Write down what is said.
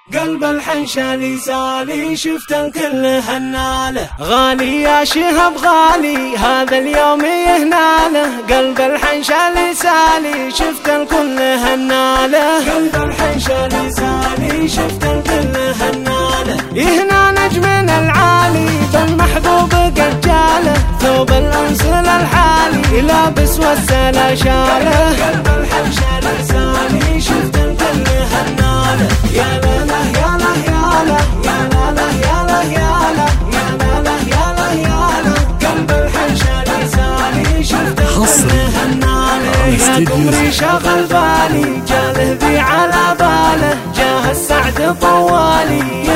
قلب الحنشالي سالي شفت الكل هناله، غالي يا شهب غالي هذا اليوم يهناله. قلب الحنشالي سالي شفت الكل هناله، قلب الحنشالي سالي شفت الكل هناله. يهنا نجمنا العالي بالمحبوب قد جاله، ثوب الأنس للحالي لابس والسلا شاله. قلب الحنشالي سالي شفت الكل هناله، يا لا يا لا يا لا يا لا يا لا يا لا يا لا يا لا يا لا. قلب الحنشالي سالي شفت الكل هناله، يا قمري شغل بالي جاله بي على باله، جاه السعد طوالي